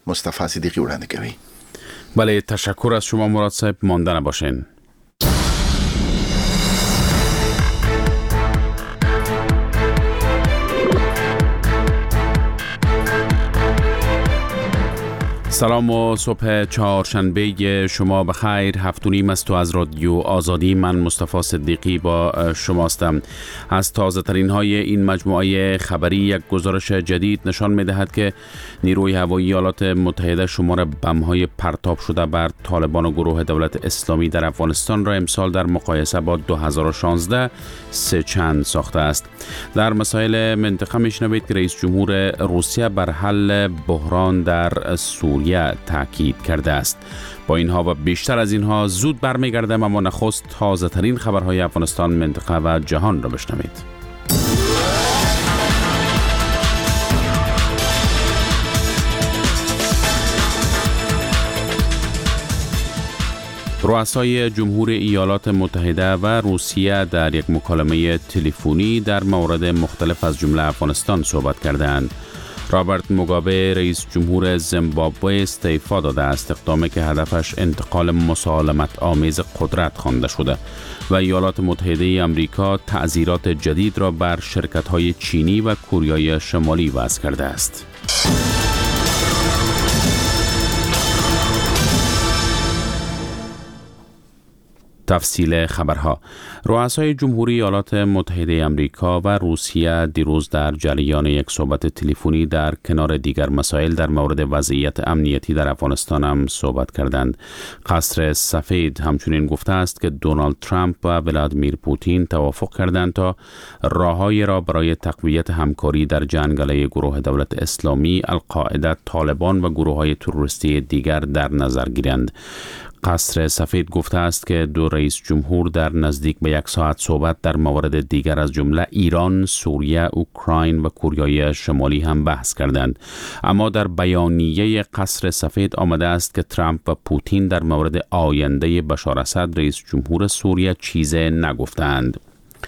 مصطفی صدیقی وړاندې کوي. بله، تشکر از شما مراد صاحب. مانده نباشین. سلام و صبح چهارشنبه شما بخیر. 7:30 است و از رادیو آزادی من مصطفی صدیقی با شماستم. از تازه ترین های این مجموعه خبری یک گزارش جدید نشان می دهد که نیروی هوایی ایالات متحده شمار بم های پرتاب شده بر طالبان و گروه دولت اسلامی در افغانستان را امسال در مقایسه با 2016 سه چند ساخته است. در مسائل منطقه می شنوید که رئیس جمهور روسیه بر حل بحران در سوریه تاکید کرده است. با اینها و بیشتر از اینها زود برمیگردم، اما نخست تازه ترین خبرهای افغانستان، منطقه و جهان را بشنوید. رؤسای جمهور ایالات متحده و روسیه در یک مکالمه تلفنی در موارد مختلف از جمله افغانستان صحبت کردند. رابرت موگابه رئیس جمهور زیمبابوه استعفا داده است، اقدامی که هدفش انتقال مسالمت آمیز قدرت خوانده شده و ایالات متحده آمریکا تعزیرات جدید را بر شرکت‌های چینی و کوریای شمالی وضع کرده است. تفصیل خبرها. رؤسای جمهوری ایالات متحده آمریکا و روسیه دیروز در جریان یک صحبت تلفنی در کنار دیگر مسائل در مورد وضعیت امنیتی در افغانستان هم صحبت کردند. قصر سفید همچنین گفته است که دونالد ترامپ و ولادیمیر پوتین توافق کردند تا راههایی را برای تقویت همکاری در جنگ علیه گروه دولت اسلامی، القاعده، طالبان و گروه‌های تروریستی دیگر در نظر گیرند. قصر سفید گفته است که دو رئیس جمهور در نزدیک به 1 ساعت صحبت در موارد دیگر از جمله ایران، سوریه، اوکراین و کوریای شمالی هم بحث کردند. اما در بیانیه قصر سفید آمده است که ترامپ و پوتین در مورد آینده بشار اسد رئیس جمهور سوریه چیزی نگفتند.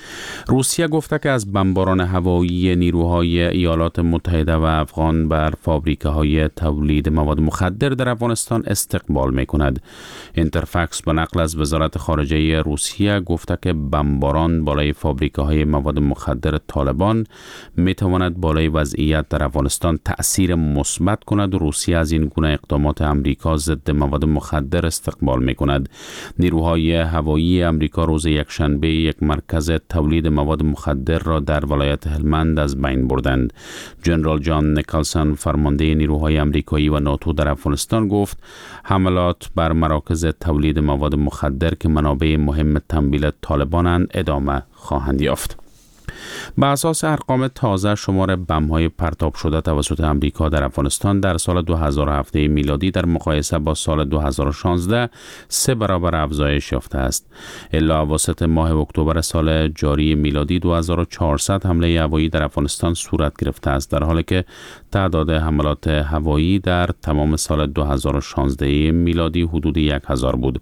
روسیه گفته که از بمباران هوایی نیروهای ایالات متحده و افغان بر فابریکه‌های تولید مواد مخدر در افغانستان استقبال می‌کند. اینترفکس به نقل از وزارت خارجه روسیه گفته که بمباران بالای فابریکه‌های مواد مخدر طالبان می‌تواند بالای وضعیت در افغانستان تأثیر مثبت کند و روسیه از این گونه اقدامات آمریکا ضد مواد مخدر استقبال می‌کند. نیروهای هوایی آمریکا روز یکشنبه یک مرکز تولید مواد مخدر را در ولایت هلمند از بین بردند. جنرال جان نیکلسون فرمانده نیروهای آمریکایی و ناتو در افغانستان گفت حملات بر مراکز تولید مواد مخدر که منابع مهم تمویل طالبانند ادامه خواهند یافت. به اساس ارقام تازه شمار بم‌های پرتاب شده توسط آمریکا در افغانستان در سال 2017 میلادی در مقایسه با سال 2016 3 برابر افزایش یافته است. الی اواسط ماه اکتبر سال جاری میلادی 2400 حمله هوایی در افغانستان صورت گرفته است، در حالی که تعداد حملات هوایی در تمام سال 2016 میلادی حدود 1000 بود.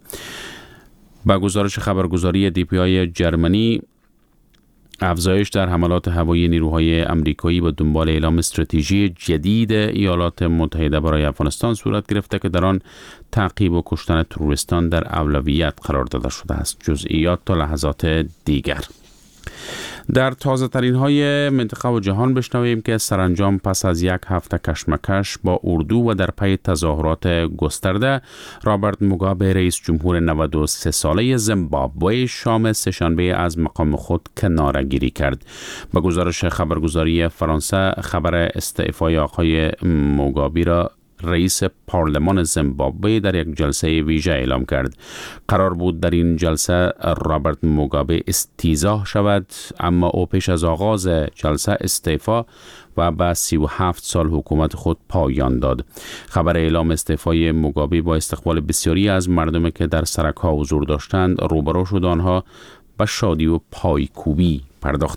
با گزارش خبرگزاری DPI جرمنی، افزایش در حملات هوایی نیروهای آمریکایی به دنبال اعلام استراتژی جدید ایالات متحده برای افغانستان صورت گرفته که در آن تعقیب و کشتن تروریستان در اولویت قرار داده شده است. جزئیات تا لحظات دیگر. در تازه ترین های منطقه و جهان بشنویم که سرانجام پس از 1 هفته کشمکش با اردو و در پی تظاهرات گسترده، رابرت موگابه رئیس جمهور 93 ساله زیمبابوه شام سه‌شنبه از مقام خود کناره‌گیری کرد. با گزارش خبرگزاری فرانسه، خبر استعفای آقای موگابه را رئیس پارلمان زیمبابوه در یک جلسه ویژه اعلام کرد. قرار بود در این جلسه رابرت موگابه استیضاح شود، اما او پیش از آغاز جلسه استعفا و با 37 سال حکومت خود پایان داد. خبر اعلام استعفای موگابه با استقبال بسیاری از مردمی که در سرک‌ها حضور داشتند روبرو شد، آنها به شادی و پایکوبی پرداختند.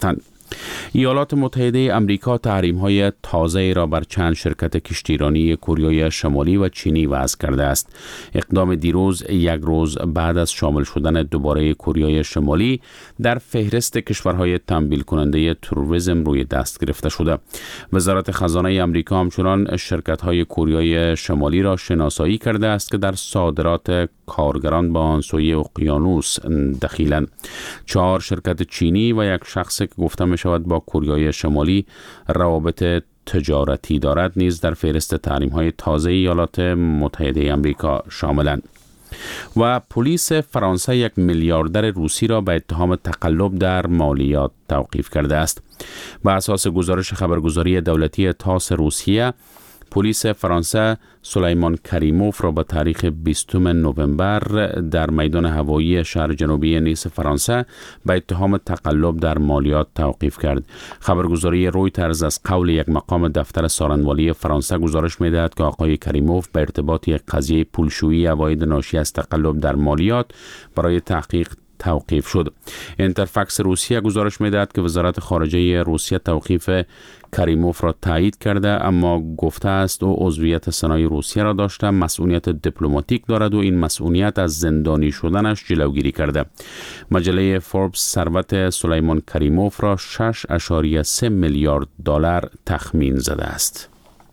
ایالات متحده آمریکا تحریم‌های تازه‌ای را بر چند شرکت کشتیرانی کوریای شمالی و چینی وضع کرده است. اقدام دیروز یک روز بعد از شامل شدن دوباره کوریای شمالی در فهرست کشورهای تنبیل کننده تروریسم روی دست گرفته شده. وزارت خزانه آمریکا همچنان شرکت‌های کوریای شمالی را شناسایی کرده است که در صادرات کارگران با آن سوی اقیانوس دخیلند. 4 شرکت چینی و یک شخص که گفته می شود با کوریای شمالی روابط تجارتی دارد نیز در فهرست تحریم‌های تازه ایالات متحده آمریکا شاملند. و پلیس فرانسه 1 میلیاردر روسی را به اتهام تقلب در مالیات توقیف کرده است. بر اساس گزارش خبرگزاری دولتی تاس روسیه، پلیس فرانسه سلیمان کریموف را به تاریخ 20 نوامبر در میدان هوایی شهر جنوبی نیس فرانسه به اتهام تقلب در مالیات توقیف کرد. خبرگزاری رویترز از قول یک مقام دفتر سارنوالی فرانسه گزارش می‌دهد که آقای کریموف به ارتباط یک قضیه پولشویی عواید ناشی از تقلب در مالیات برای تحقیق توقیف شد. اینترفکس روسیه گزارش می‌دهد که وزارت خارجه روسیه توقیف کریموف را تایید کرده، اما گفته است او عضویت سنای روسیه را داشته، مسئولیت دیپلماتیک دارد و این مسئولیت از زندانی شدنش جلوگیری کرده. مجله فوربس ثروت سلیمان کریموف را 6.3 میلیارد دلار تخمین زده است.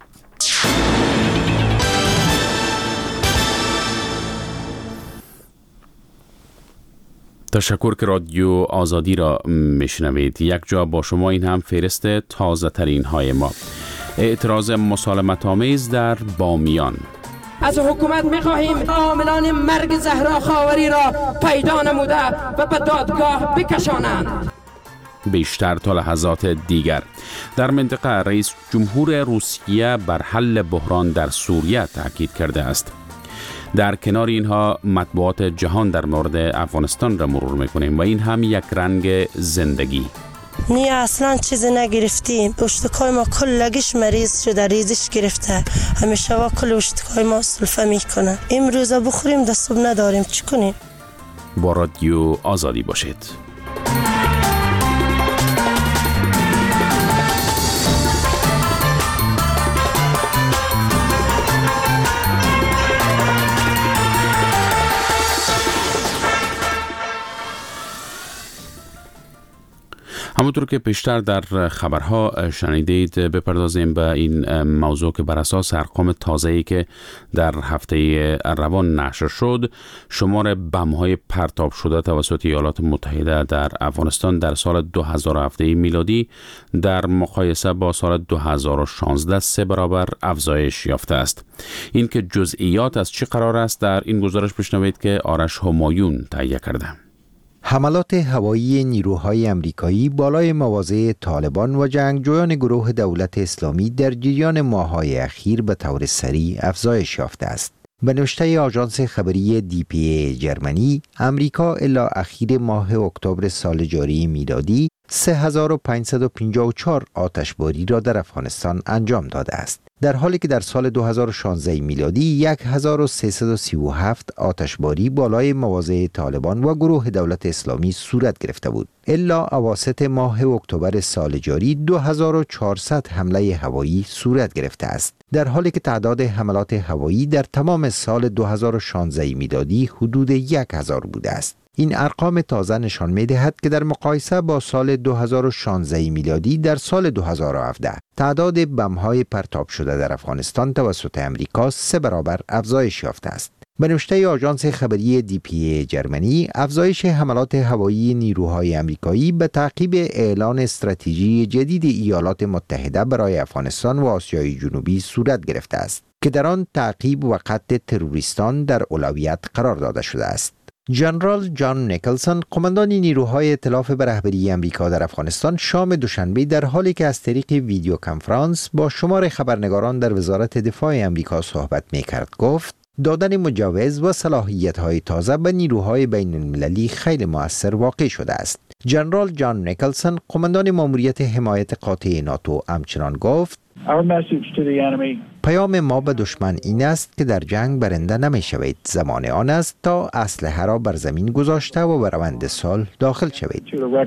تشکر که رادیو آزادی را میشنوید. یک جا با شما این هم فهرست تازه ترین های ما. اعتراض مسالمت آمیز در بامیان. از حکومت می‌خواهیم عاملان مرگ زهرا خاوری را پیدا نموده و به دادگاه بکشانند. بیشتر تا لحظات دیگر در منطقه رئیس جمهور روسیه بر حل بحران در سوریه تاکید کرده است. در کنار اینها مطبوعات جهان در مورد افغانستان را مرور میکنیم و این هم یک رنگ زندگی. نه اصلا چیزی نگرفتیم. اشتکای ما کلگیش مریض شده، ریزش گرفته. همیشه و کل اشتکای ما سلفه میکنه. امروز بخوریم دست صبح نداریم، چی کنیم؟ با رادیو آزادی باشید. همونطور که پیشتر در خبرها شنیدید، بپردازیم به این موضوع که بر اساس ارقام تازه‌ای که در هفته روان نشر شد، شمار بم‌های پرتاب شده توسط ایالات متحده در افغانستان در سال 2017 میلادی در مقایسه با سال 2016 3 برابر افزایش یافته است. این که جزئیات از چه قرار است در این گزارش بشنوید که آرش همایون تهیه کرده. حملات هوایی نیروهای آمریکایی بالای مواضع طالبان و جنگجویان گروه دولت اسلامی در جریان ماه‌های اخیر به طور سریع افزایش یافته است. به نوشته آژانس خبری DPA جرمنی، آمریکا الی اخیر ماه اکتبر سال جاری میلادی 3554 آتشباری را در افغانستان انجام داده است، در حالی که در سال 2016 میلادی 1337 آتشباری بالای مواضع طالبان و گروه دولت اسلامی صورت گرفته بود. الا اواسط ماه اکتبر سال جاری 2400 حمله هوایی صورت گرفته است، در حالی که تعداد حملات هوایی در تمام سال 2016 میلادی حدود 1000 بوده است. این ارقام تازه نشان می‌دهد که در مقایسه با سال 2016 میلادی در سال 2017 تعداد بم‌های پرتاب شده در افغانستان توسط آمریکا 3 برابر افزایش یافته است. به نوشته آژانس خبری DPA جرمنی، افزایش حملات هوایی نیروهای آمریکایی به تعقیب اعلان استراتژی جدید ایالات متحده برای افغانستان و آسیای جنوبی صورت گرفته است که در آن تعقیب و قتل تروریستان در اولویت قرار داده شده است. ژنرال جان نیکلسون، قماندان نیروهای ائتلاف به رهبری آمریکا در افغانستان، شام دوشنبه در حالی که از طریق ویدیو کنفرانس با شمار خبرنگاران در وزارت دفاع آمریکا صحبت می‌کرد، گفت دادن مجوز و صلاحیت‌های تازه به نیروهای بین‌المللی خیلی مؤثر واقع شده است. ژنرال جان نیکلسون، قماندان ماموریت حمایت قاطع ناتو، همچنان گفت پیام ما به دشمن این است که در جنگ برنده نمی شوید. زمان آن است تا اسلحه را بر زمین گذاشته و به روند صلح داخل شوید.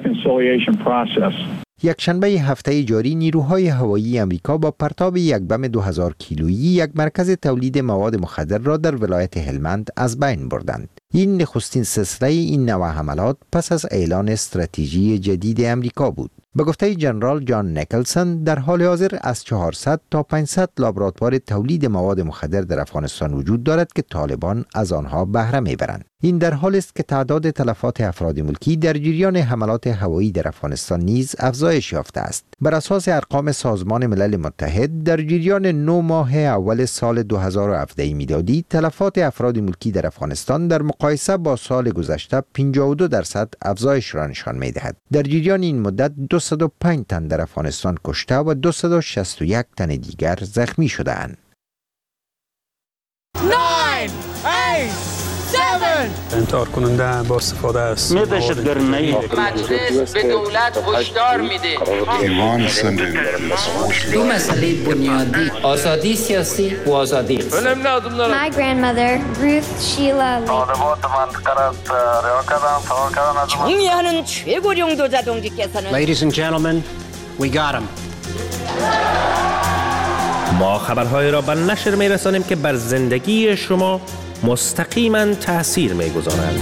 یک شنبه هفته جاری نیروهای هوایی امریکا با پرتاب یک بم 2000 کیلویی یک مرکز تولید مواد مخدر را در ولایت هلمند از بین بردند. این نخستین سلسله این نوع حملات پس از اعلان استراتژی جدید امریکا بود. به گفته جنرال جان نیکلسون در حال حاضر از 400 تا 500 لابراتوار تولید مواد مخدر در افغانستان وجود دارد که طالبان از آنها بهره میبرند. این در حالی است که تعداد تلفات افراد ملکی در جریان حملات هوایی در افغانستان نیز افزایش یافته است. بر اساس ارقام سازمان ملل متحد در جریان 9 ماه اول سال 2017 میلادی تلفات افراد ملکی در افغانستان در مقایسه با سال گذشته 52% افزایش را نشان می‌دهد. در جریان این مدت 205 تن در افغانستان کشته و 261 تن دیگر زخمی شده‌اند. 9 8 7 انتحار کننده با استفاده از دهشتگرانه مجلس به دولت هشدار میده دو مسئله بنیادی آزادی سیاسی و آزادی My grandmother Ruth Sheila 정의하는 최고령도 자동직께서는 Ladies and gentlemen, we got him. ما خبرهای را به نشر می‌رسانیم که بر زندگی شما مستقیما تأثیر می‌گذارند.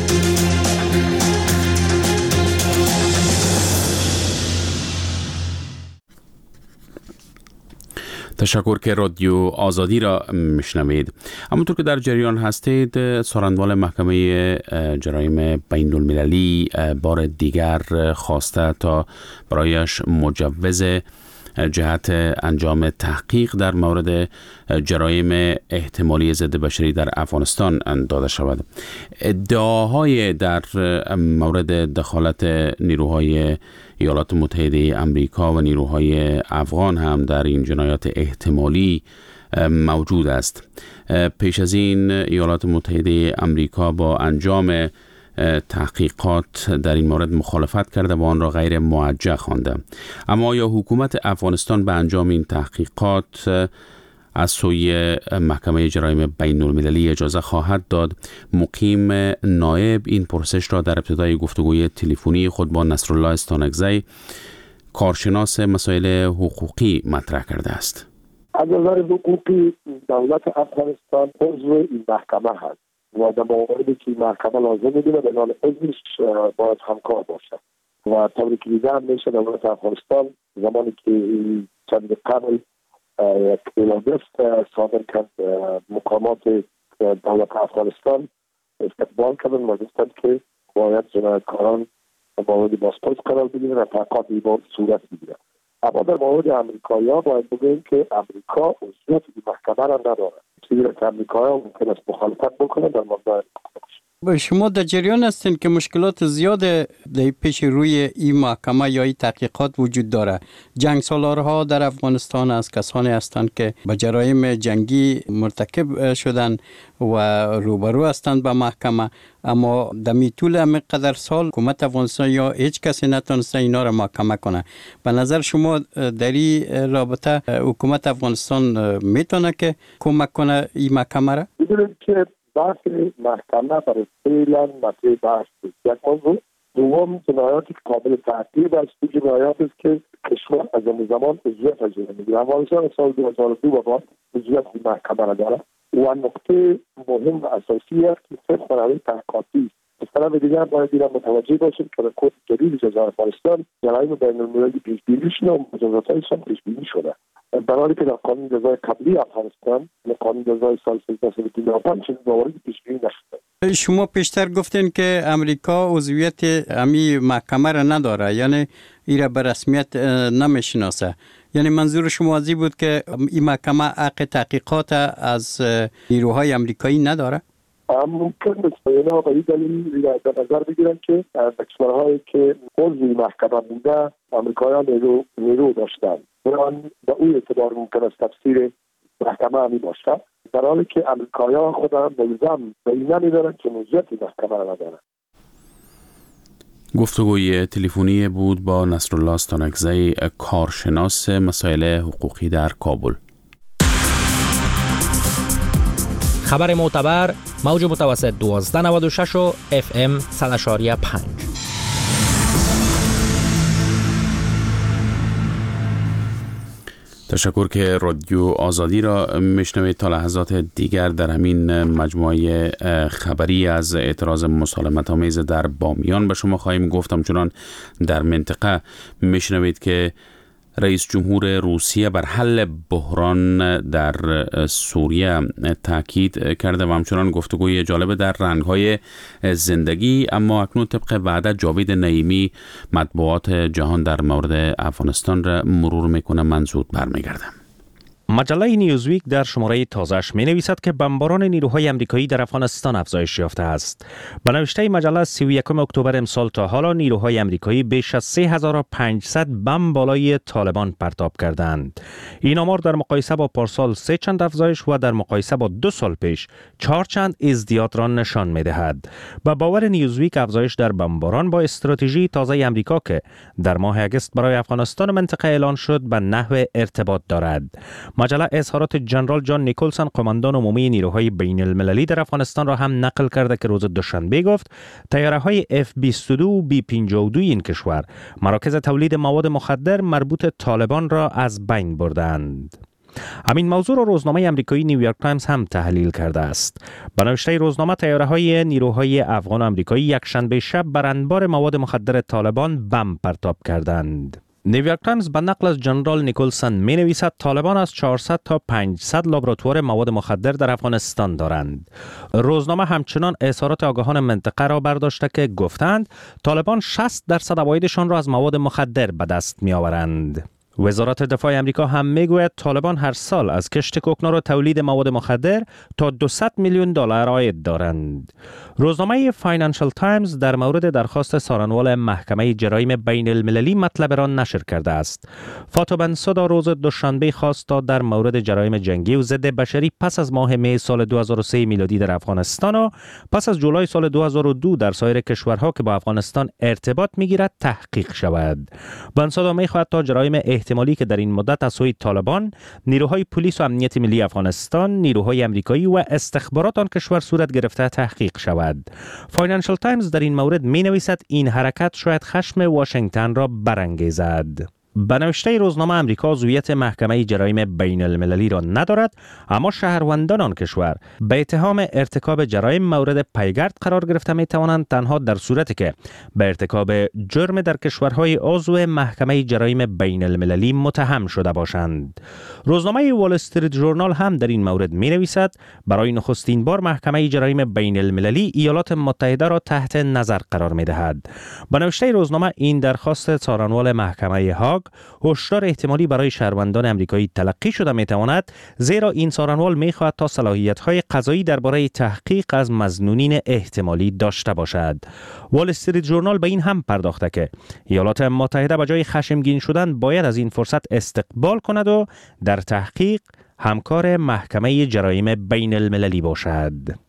تشکر که رادیو آزادی را میشنوید. همونطور که در جریان هستید، سارنوال محکمه جرایم بین المللی بار دیگر خواسته تا برایش مجوز جهت انجام تحقیق در مورد جرایم احتمالی ضد بشری در افغانستان داده شود. ادعاهای در مورد دخالت نیروهای ایالات متحده امریکا و نیروهای افغان هم در این جنایات احتمالی موجود است. پیش از این ایالات متحده امریکا با انجام تحقیقات در این مورد مخالفت کرده و آن را غیر موجه خوانده. اما آیا حکومت افغانستان به انجام این تحقیقات از سوی محکمه جرایم بین المللی اجازه خواهد داد؟ مقیم نایب این پرسش را در ابتدای گفتگوی تلفنی خود با نصرالله استانکزی، کارشناس مسائل حقوقی، مطرح کرده است. از نظر حقوقی دولت افغانستان عضو این محکمه هست و در مواردی که محکمه لازم می‌دونه به نام عضوش باید همکار باشد و طوری که دیده هم میشه دولت افغانستان زمانی که چند قبل یک اعلامیه صادر کرد مقامات دولت افغانستان استقبال کردن و گفتند که باید جنایتکاران مورد بازپرس قرار بگیرن و تحقیقات این صورت بگیرن. اما در مورد امریکایی‌ها باید بگوییم که امریکا عضویت این محکمه را ندارد. چیزی که امریکایی‌ها ممکن است مخالفت بکنند در مورد شما در جریان هستین که مشکلات زیاد در پیش روی این محکمه یا این تحقیقات وجود داره. جنگ سالارها در افغانستان از کسانی هستند که به جرایم جنگی مرتکب شدن و روبرو هستند به محکمه، اما در طول همینقدر سال حکومت افغانستان یا هیچ کسی نتونسته اینا را محکمه کنه. به نظر شما در این رابطه حکومت افغانستان میتونه که کمک کنه این محکمه را؟ می‌دونید که بحث محکمه برای فعلا مطرح بحث است. یک موضوع دوم جنایاتی که قابل تعقیب است، جنایات است که کشور از زمان عضویت از جمله میگیره. افغانستان سال 2002 به بعد عضویت این محکمه را داره و نقطه مهم و اساسی است که صرف برای تحقیقاتی است. از طرف دیگر باید اینا متوجه باشیم که در کد جدید جزایر افغانستان جرایم بین المللی پیش بینی شده و مجازات‌هایشان پیش بینی شده. در حالی که در قانون جزای قبلی افغانستان و قانون جزای سال 1395 چنین مواردی پیش بینی نشده. شما پیشتر گفتین که امریکا عضویت امی محکمه را نداره، یعنی این را به رسمیت نمیشناسه. یعنی منظور شما از این بود که این محکمه حق تحقیقات از نیروهای امریکایی نداره؟ ممکن است اینا به این دلیل در نظر بگیرن که کشورهایی که عضو محکمه بوده امریکاییان نیرو داشتن، بران به اون اعتبار ممکن است تفسیر محکمه همی باشه، در حالی که امریکاییان خود هم ملزم به این نمیدارن که عضویت محکمه را ندارن. گفتگوی تلفنی بود با نصرالله استانکزی، کارشناس مسائل حقوقی در کابل. خبر معتبر، موج متوسط 1296 و FM 100.5. تشکر که رادیو آزادی را میشنوید. تا لحظات دیگر در همین مجموعه خبری از اعتراض مسالمت آمیز در بامیان به شما خواهیم گفتم. چنان در منطقه میشنوید که رئیس جمهور روسیه بر حل بحران در سوریه تاکید کرده و همچنان گفتگوی جالب در رنگ‌های زندگی. اما اکنون طبق وعده جاوید نعیمی مطبوعات جهان در مورد افغانستان را مرور میکنه. من زود برمیگردم. مجله نیوزویک در شماره تازه‌اش می‌نویسد که بمباران نیروهای آمریکایی در افغانستان افزایش یافته است. به نوشته مجله 31 اکتبر امسال تا حالا نیروهای آمریکایی بیش از 3500 بمب بالای طالبان پرتاب کردند. این آمار در مقایسه با پارسال 3 چند افزایش و در مقایسه با 2 سال پیش 4 چند ازدیاد را نشان می‌دهد. با باور نیوزویک افزایش در بمباران با استراتژی تازه آمریکا که در ماه اگست برای افغانستان منطقه اعلان شد به نحو ارتباط دارد. مجله اظهارات جنرال جان نیکلسون قماندان عمومی نیروهای بین المللی در افغانستان را هم نقل کرده که روز دوشنبه گفت طیاره‌های F-22 و B-52 این کشور مراکز تولید مواد مخدر مربوط طالبان را از بین بردند. همین موضوع را روزنامه آمریکایی نیویورک تایمز هم تحلیل کرده است. به نوشته روزنامه طیاره‌های نیروهای افغان و آمریکایی یکشنبه شب بر انبار مواد مخدر طالبان بمب پرتاب کردند. نیویورک تایمز به نقل از جنرال نیکلسون می نویسد طالبان از 400 تا 500 لابراتوار مواد مخدر در افغانستان دارند. روزنامه همچنان اظهارات آگاهان منطقه را برداشته که گفتند طالبان 60% عوایدشان را از مواد مخدر به دست می آورند. وزارت دفاع آمریکا هم میگوید طالبان هر سال از کشت کوکنار و تولید مواد مخدر تا $200 میلیون عاید دارند. روزنامه فاینانشال تایمز در مورد درخواست سارنوال محکمه جرایم بین المللی مطلب را نشر کرده است. فاتو بنسودا روز دوشنبه خواست تا در مورد جرایم جنگی و ضد بشری پس از ماه می سال 2003 میلادی در افغانستان و پس از جولای سال 2002 در سایر کشورها که با افغانستان ارتباط میگیرد تحقیق شود. بنسودا میخواهد تا جرایم احتمالی که در این مدت از سوی طالبان، نیروهای پلیس و امنیت ملی افغانستان، نیروهای آمریکایی و استخبارات آن کشور صورت گرفته تحقیق شود. فاینانشال تایمز در این مورد می نویسد این حرکت شاید خشم واشنگتن را برانگیزد. به نوشته روزنامه آمریکا عضویت محکمه جرایم بین المللی را ندارد، اما شهروندان آن کشور به اتهام ارتکاب جرایم مورد پیگرد قرار گرفته می توانند تنها در صورتی که به ارتکاب جرم در کشورهای عضو محکمه جرایم بین المللی متهم شده باشند. روزنامه وال استریت ژورنال هم در این مورد می نویسد برای نخستین بار محکمه جرایم بین المللی ایالات متحده را تحت نظر قرار می دهد. به نوشته روزنامه این درخواست سارنوال محکمه هاگ هشدار احتمالی برای شهروندان آمریکایی تلقی شده میتواند، زیرا این سارنوال میخواهد تا صلاحیت‌های قضایی درباره تحقیق از مظنونین احتمالی داشته باشد. وال استریت ژورنال به این هم پرداخته که ایالات متحده به جای خشمگین شدن باید از این فرصت استقبال کند و در تحقیق همکار محکمه جرایم بین المللی باشد.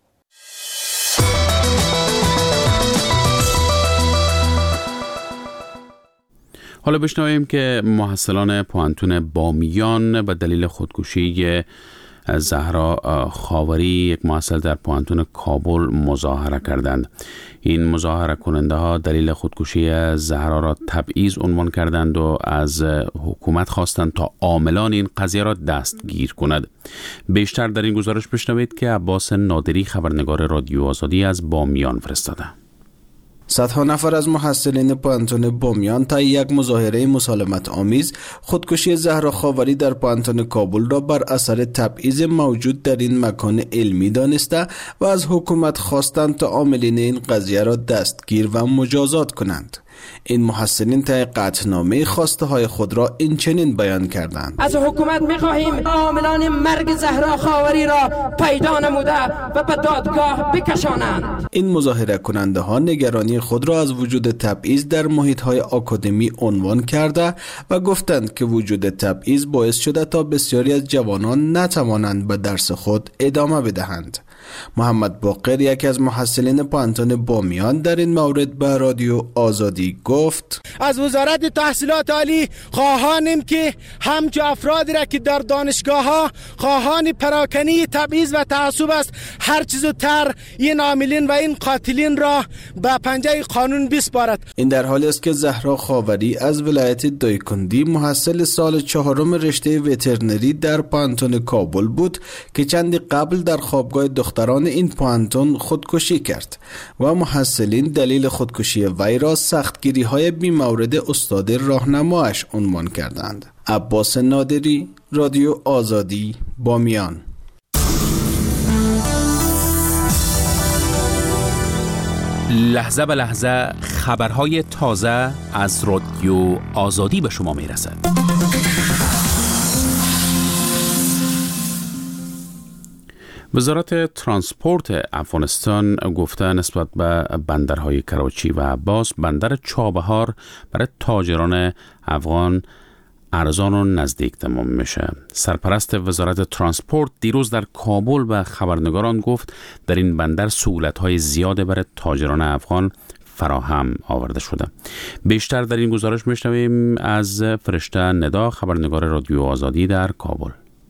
حالا بشنویم که محصلان پوهنتون بامیان به دلیل خودکشی زهرا خاوری، یک محصل در پوهنتون کابل، مظاهره کردند. این مظاهره کننده ها دلیل خودکشی زهرا را تبعیض عنوان کردند و از حکومت خواستند تا عاملان این قضیه را دستگیر کند. بیشتر در این گزارش بشنوید که عباس نادری، خبرنگار رادیو آزادی، از بامیان فرستاده. صدها نفر از محصلین پوهنتون بامیان طی یک مظاهره مسالمت آمیز خودکشی زهرا خاوری در پوهنتون کابل را بر اثر تبعیض موجود در این مکان علمی دانسته و از حکومت خواستند تا عاملین این قضیه را دستگیر و مجازات کنند. این محصلین طی قطعنامه خواسته های خود را این چنین بیان کردند: از حکومت می‌خواهیم عاملان مرگ زهرا خاوری را پیدا نموده و به دادگاه بکشانند. این مظاهره کننده ها نگرانی خود را از وجود تبعیض در محیط های آکادمی عنوان کرده و گفتند که وجود تبعیض باعث شده تا بسیاری از جوانان نتوانند به درس خود ادامه بدهند. محمد باقر یکی از محصلین پانتون بامیان در این مورد به رادیو آزادی گفت: از وزارت تحصیلات عالی خواهانیم که همچو افرادی را که در دانشگاه ها خواهان پراکنی تبعیض و تعصب است هر چیز زودتر این عاملین و این قاتلین را به پنجه قانون بسپارد. این در حالی است که زهرا خاوری از ولایت دایکندی محصل سال 4 رشته وترنری در پانتون کابل بود که چندی قبل در خوابگاه دختران این پانتون خودکشی کرد و محصلین دلیل خودکشی وی را سختگیری‌های بی‌مورد استاد راهنمایش عنوان کردند. عباس نادری، رادیو آزادی، بامیان. لحظه به لحظه خبرهای تازه از رادیو آزادی به شما میرسد. وزارت ترانسپورت افغانستان گفته نسبت به بندرهای کراچی و عباس بندر چابهار برای تاجران افغان ارزان و نزدیک تمام میشه. سرپرست وزارت ترانسپورت دیروز در کابل به خبرنگاران گفت در این بندر سهولت‌های زیاد برای تاجران افغان فراهم آورده شده. بیشتر در این گزارش میشنویم از فرشته ندا، خبرنگار رادیو آزادی در کابل.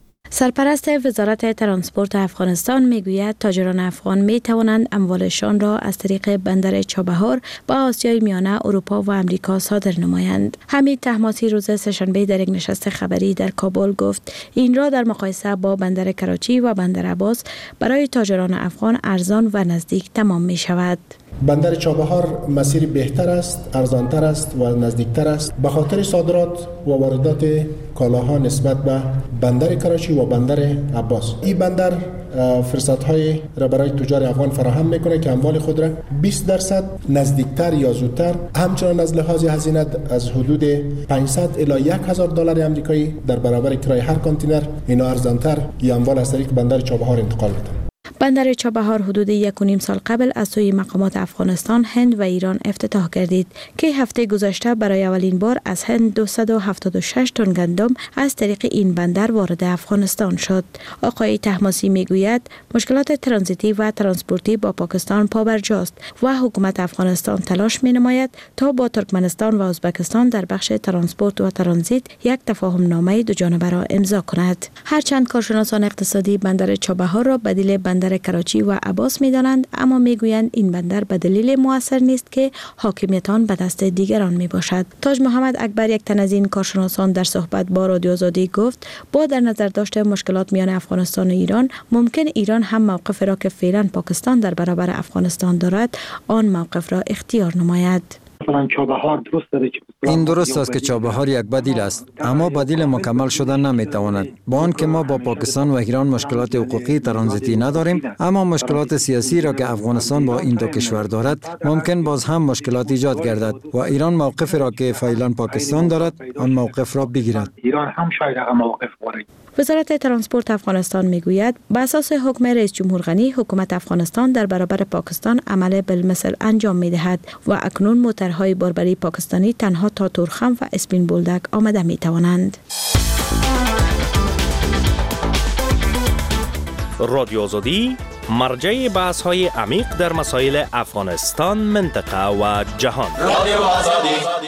سرپرست وزارت ترانسپورت افغانستان میگوید تاجران افغان می توانند اموالشان را از طریق بندر چابهار به آسیای میانه، اروپا و امریکا صادر نمایند. حمید طهماسي روز سه‌شنبه در یک نشست خبری در کابل گفت این را در مقایسه با بندر کراچی و بندر عباس برای تاجران افغان ارزان و نزدیک تمام می شود. بندر چابهار مسیر بهتر است، ارزانتر است و نزدیکتر است به خاطر صادرات و واردات کالاها نسبت به بندر کراچی و بندر عباس. این بندر فرصت‌های را برای تجار افغان فراهم میکنه که اموال خود را 20% نزدیکتر یا زودتر، همچنان از لحاظ هزینه از حدود 500 الی 1000 دلار آمریکایی در برابر کرایه هر کانتینر اینا ارزانتر یا اموال از طریق بندر چابهار انتقال می‌کنه. بندر چابهار حدود 1.5 سال قبل از سوی مقامات افغانستان، هند و ایران افتتاح گردید که هفته گذشته برای اولین بار از هند 276 تن گندم از طریق این بندر وارد افغانستان شد. آقای طهماسي میگوید مشکلات ترانزیتی و ترانسپورتی با پاکستان پابرجاست و حکومت افغانستان تلاش می‌نماید تا با ترکمنستان و ازبکستان در بخش ترانسپورت و ترانزیت یک تفاهم نامه دو جانبه را امضا کند. هرچند کارشناسان اقتصادی بندر چابهار را بدیل بندر کراچی و عباس می‌دانند، اما میگویند این بندر به دلیل مؤثر نیست که حاکمیت آن به دست دیگران میباشد. تاج محمد اکبر، یک تن از این کارشناسان، در صحبت با رادیو آزادی گفت با در نظر داشته مشکلات میان افغانستان و ایران، ممکن ایران هم موقف را که فعلا پاکستان در برابر افغانستان دارد آن موقف را اختیار نماید. این درست است که چابهار یک بدیل است، اما بدیل مکمل شدن نمیتواند. با آنکه ما با پاکستان و ایران مشکلات حقوقی ترانزیتی نداریم، اما مشکلات سیاسی را که افغانستان با این دو کشور دارد ممکن باز هم مشکلات ایجاد گردد و ایران موقفی را که فعلا پاکستان دارد آن موقف را بگیرد. ایران هم شاید موقف وارد. وزارت ترانسپورت افغانستان میگوید بر اساس حکم رئیس جمهور غنی، حکومت افغانستان در برابر پاکستان عمل بالمثل انجام میدهد و اکنون موترهای باربری پاکستانی تنها تا تورخم و اسپین بولدک آمده میتوانند. رادیو آزادی، مرجع بحث‌های عمیق در مسائل افغانستان، منطقه و جهان. رادیو آزادی.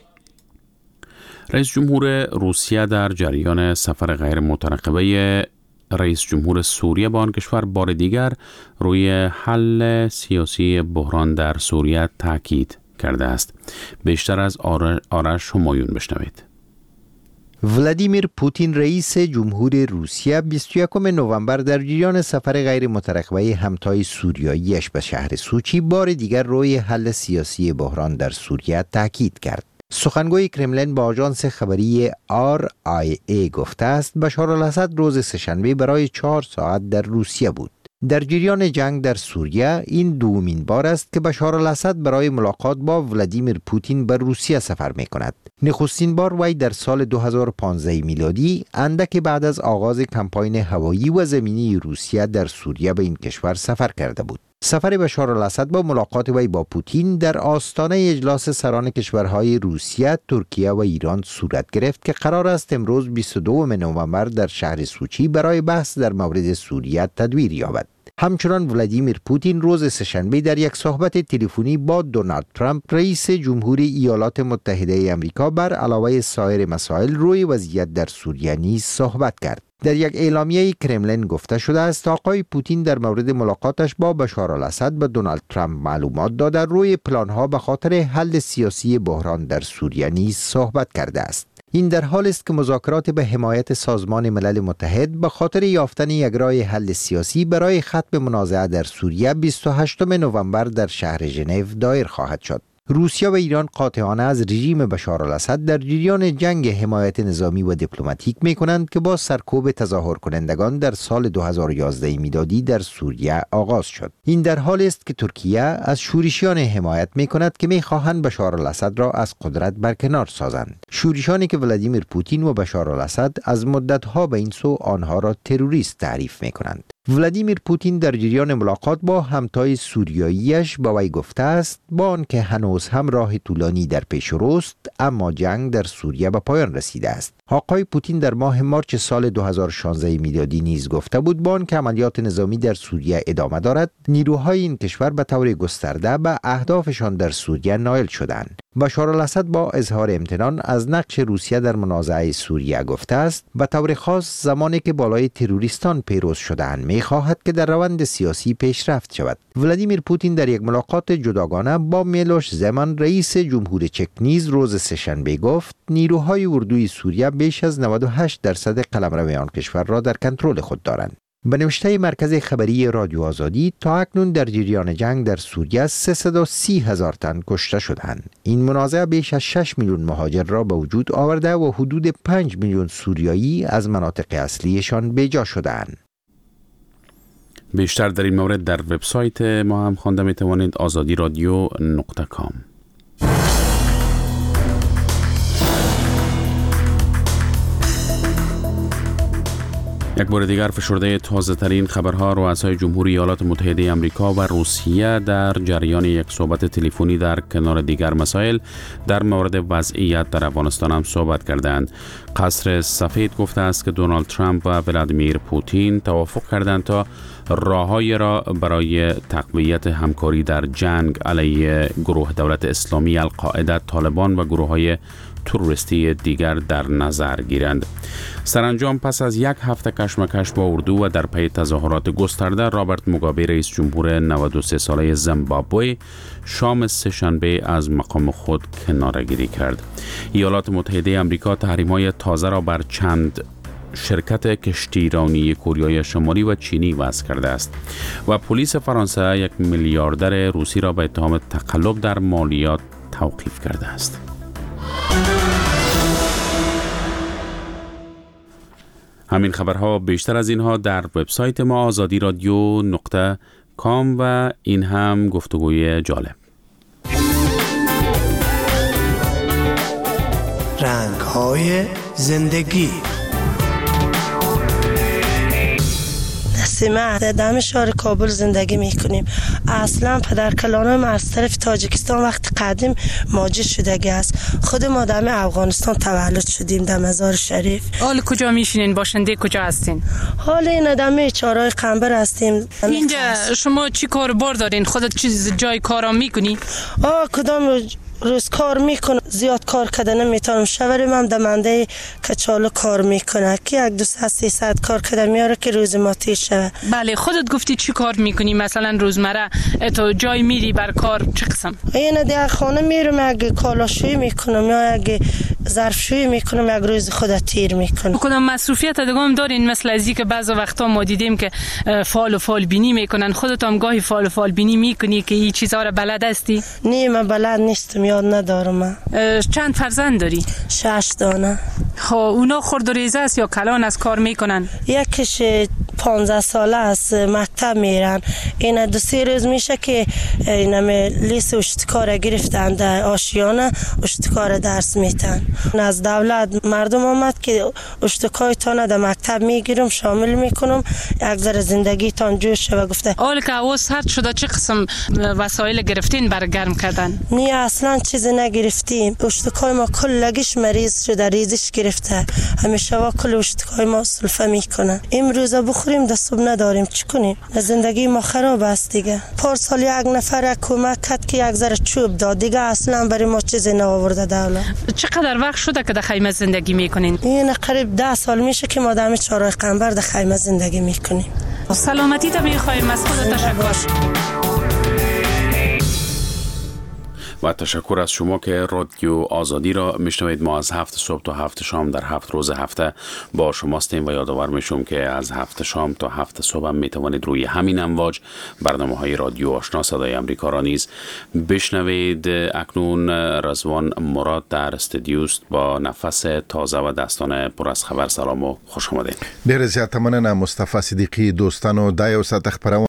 رئیس جمهور روسیه در جریان سفر غیر مترقبه رئیس جمهور سوریه به آن کشور بار دیگر روی حل سیاسی بحران در سوریه تاکید کرده است. بیشتر از آرش همایون بشنوید. ولادیمیر پوتین رئیس جمهور روسیه 21 نوامبر در جریان سفر غیر مترقبه همتای سوریاییش به شهر سوچی بار دیگر روی حل سیاسی بحران در سوریه تاکید کرد. سخنگوی کرملین با آژانس خبری RIA گفته است بشار الاسد روز سه‌شنبه برای 4 ساعت در روسیه بود. در جریان جنگ در سوریه این دومین بار است که بشار الاسد برای ملاقات با ولادیمیر پوتین به روسیه سفر می کند. نخستین بار وی در سال 2015 میلادی اندک بعد از آغاز کمپاین هوایی و زمینی روسیه در سوریه به این کشور سفر کرده بود. سفر بشار الاسد با ملاقات وی با پوتین در آستانه اجلاس سران کشورهای روسیه، ترکیه و ایران صورت گرفت که قرار است امروز 22 نوامبر در شهر سوچی برای بحث در مورد سوریه تدویر یابد. همچنان ولادیمیر پوتین روز سه‌شنبه در یک صحبت تلفنی با دونالد ترامپ رئیس جمهوری ایالات متحده آمریکا بر علاوه سایر مسائل روی وضعیت در سوریه نیز صحبت کرد. در یک اعلامیه کرملین گفته شده است آقای پوتین در مورد ملاقاتش با بشار الاسد به دونالد ترامپ معلومات داده روی پلان‌ها به خاطر حل سیاسی بحران در سوریه نیز صحبت کرده است. این در حال است که مذاکرات به حمایت سازمان ملل متحد به خاطر یافتن یک راه حل سیاسی برای ختم منازعه در سوریه 28 نوامبر در شهر ژنو دایر خواهد شد. روسیه و ایران قاطعانه از رژیم بشار الاسد در جریان جنگ حمایت نظامی و دیپلماتیک می کنند که با سرکوب تظاهر کنندگان در سال 2011 میلادی در سوریه آغاز شد. این در حال است که ترکیه از شورشیان حمایت می کند که می خواهند بشار الاسد را از قدرت برکنار سازند. شورشیانی که ولادیمیر پوتین و بشار الاسد از مدتها به این سو آنها را تروریست تعریف می کنند. ولادیمیر پوتین در جریان ملاقات با همتای سوریاییش با وی گفته است با آنکه هنوز هم راه طولانی در پیش روست اما جنگ در سوریه به پایان رسیده است. آقای پوتین در ماه مارچ سال 2016 میلادی نیز گفته بود با آنکه عملیات نظامی در سوریه ادامه دارد نیروهای این کشور به طور گسترده به اهدافشان در سوریه نائل شدند. بشار الاسد با اظهار امتنان از نقش روسیه در منازعه سوریه گفته است به طور خاص زمانی که بالای تروریستان پیروز شدهاند می‌خواهد که در روند سیاسی پیشرفت شود. ولادیمیر پوتین در یک ملاقات جداگانه با میلوش زمان رئیس جمهور چک نیز روز سه‌شنبه گفت نیروهای اردوی سوریه بیش از 98% قلمرو آن کشور را در کنترل خود دارند. به نوشته مرکز خبری رادیو آزادی تا اکنون در جریان جنگ در سوریه 330,000 تن کشته شدند. این منازعه بیش از 6 میلیون مهاجر را به وجود آورده و حدود 5 میلیون سوریایی از مناطق اصلیشان بیجا شدند. بیشتر در این مورد در وبسایت ما هم خوانده می توانید azadiradio.com. یک بار دیگر فشرده تازه ترین خبرها رؤسای جمهوری ایالات متحده آمریکا و روسیه در جریان یک صحبت تلفنی در کنار دیگر مسائل در مورد وضعیت در افغانستان هم صحبت کردند. قصر سفید گفته است که دونالد ترامپ و ولادیمیر پوتین توافق کردند تا راه‌هایی را برای تقویت همکاری در جنگ علیه گروه دولت اسلامی، القاعده، طالبان و گروه‌های تروریستی دیگر در نظر گیرند. سرانجام پس از یک هفته کشمکش با اردو و در پی تظاهرات گسترده، رابرت موگابه رئیس جمهور 93 ساله زیمبابوه شام سه‌شنبه از مقام خود کناره‌گیری کرد. ایالات متحده آمریکا تحریم‌های تازه را بر چند شرکت کشتیرانی کوریای شمالی و چینی وضع کرده است و پلیس فرانسه یک میلیاردر روسی را به اتهام تقلب در مالیات توقیف کرده است. همین خبرها بیشتر از اینها در وبسایت ما azadiradio.com و این هم گفتگوی جالب. رنگ‌های زندگی. ما در دم شهر کابل زندگی میکنیم. اصلا پدر کلانم از طرف تاجیکستان وقت قدیم ماجر شدگی است. خود ما در افغانستان تولد شدیم در مزار شریف. حال کجا میشینین؟ باشنده کجا هستین؟ حال این دم چهارراه قنبر هستیم. اینجا شما چی کار بار دارین؟ خودت چیز جای کارا میکنی؟ کدام روز کار میکنم، زیاد کار کده نمیتونم. شوریم هم دمنده کچالو کار میکنه که 100-300 کار کده میاره که روز ما تیر شوه. بله، خودت گفتی چی کار میکنی؟ مثلا روزمره تو جای میری بر کار چه قسم؟ اینه دیگه خانه میرم، یک کالاشویی میکنم یا یک ظرفشویی میکنم، یک روز خودت تیر میکنم. کدام مصروفیت دیگه دارین؟ مثل ازی که بعضی وقتا ما دیدیم که فال و فال بینی میکنن، خودت هم گاهی فال و فال بینی میکنی که این چیزا رو بلد هستی؟ نه من بلد نیستم، یاد ندارم. چند فرزند داری؟ 6 دانه. خب اونا خرد و ریزه است یا کلان از کار میکنن؟ یکیش 15 ساله است، مکتب میرن. این 2-3 روز میشه که اینا لیست اشتکار گرفتن در آشیانه اشتکار درس میتن. از دولت مردم آمد که اشتکای تان در مکتب میگیرم شامل میکنم یک ذره زندگی تان جوش و گفته حال که هوا سرد شده چه قسم وسایل گرفتین برای گرم کردن؟ نه اصلا چیزی نگرفتیم. اشتکای ما کلگیش مریض شده ریزش گرفته همیشه و کل اشتکای ما سلفه میکنن. امروز بخوریم در صبح نداریم چی کنیم؟ زندگی ما خراب است دیگه. پارسال یک نفر کمک کرد که یک ذره چوب داد دیگه اصلا برای ما چیزی نآورده دولت. چقدر وقت شده که در خیمه زندگی میکنین؟ این قریب 10 سال میشه که ما در چهارراه قنبر در خیمه زندگی میکنیم. سلامتی تا میخوایم از خود تشکر. و تشکر از شما که رادیو آزادی را میشنوید. ما از 7 صبح تا 7 شام در 7 روز هفته با شما هستیم و یادآور میشم که از 7 شام تا 7 صبح هم میتوانید روی همین امواج برنامه‌های رادیو آشنا صدای امریکا را نیز بشنوید. اکنون رضوان مراد در استودیوست با نفس تازه و دستان پر از خبر. سلام و خوش آمدید. ډیر زیات مننه مصطفی صدیقی. دوستانو دا یو ساعت خبرونه